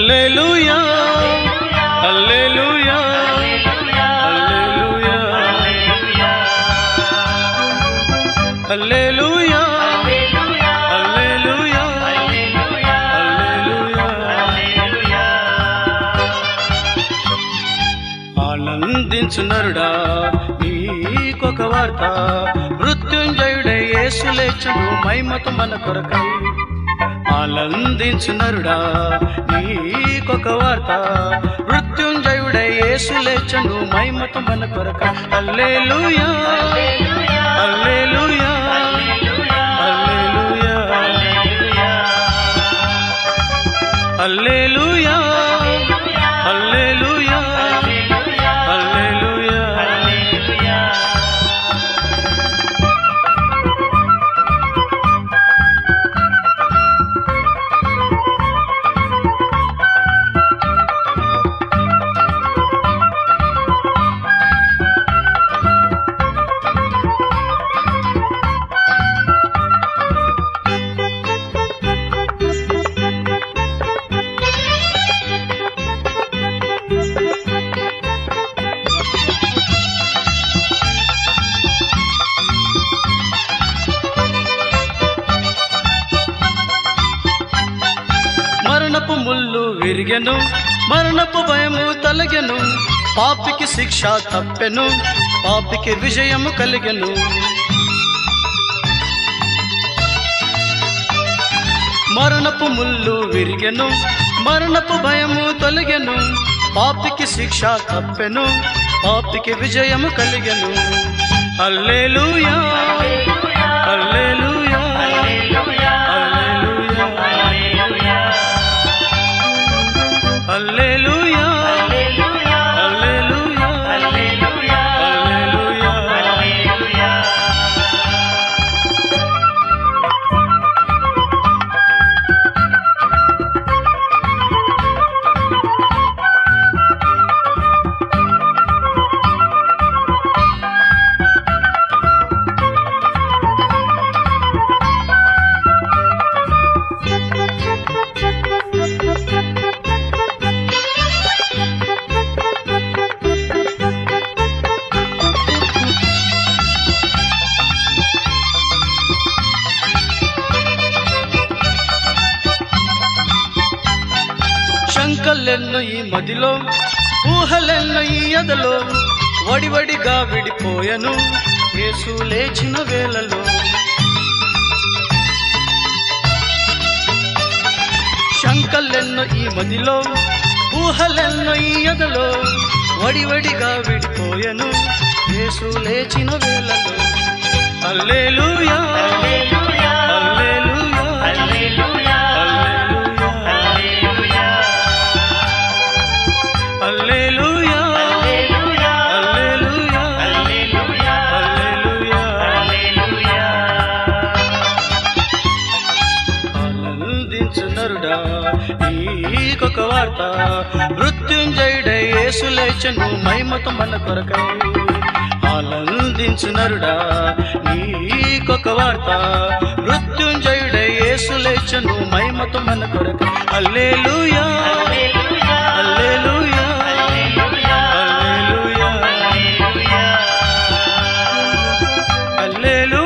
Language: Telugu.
హల్లెలూయా హల్లెలూయా హల్లెలూయా హల్లెలూయా హల్లెలూయా హల్లెలూయా. ఆనందించు నరుడా నీకొక వార్త, మృత్యుంజయుడై యేసు లేచును మహిమతో మన కొరకై. ఆనందించు నరుడా నీకొక వార్త, మృత్యుంజయుడై యేసు లేచును మహిమతో మన కొరకై. హల్లెలూయా హల్లెలూయా హల్లెలూయా హల్లెలూయా హల్లెలూయా హల్లెలూయా. మరణపు ముళ్ళు విరిగెను, మరణపు భయము తొలగెను, పాపికి శిక్ష తప్పెను, పాపికి విజయము కలిగెను. మరణపు ముళ్ళు విరిగెను, మరణపు భయము తొలగెను, పాపికి శిక్ష తప్పెను, పాపికి విజయము కలిగెను. హల్లెలూయా హల్లెలూయా హల్లెలూయా హల్లెలూయా హల్లెలూయా హల్లెలూయా. శంకలెన్నో ఈ మదిలో, ఊహలెన్నో ఈ ఎదలో, వడివడిగా విడిపోయెను యేసు లేచిన వేళలో. శంకలెన్నో ఈ మదిలో, ఊహలెన్నో ఈ ఎదలో, వడివడిగా విడిపోయెను యేసు లేచిన వేళలో. హల్లెలూయా హల్లెలూయా హల్లెలూయా హల్లెలూయా హల్లెలూయా హల్లెలూయా. ఆనందించు నరుడా నీకొక వార్త, మృత్యుంజయుడై యేసు లేచెను మహిమతో మన కొరకై. ఆనందించు నరుడా నీకొక వార్త, మృత్యుంజయుడై యేసు లేచెను మహిమతో మన కొరకై. హల్లెలూయా హల్లెలూయా హల్లెలూయా హల్లెలూయా.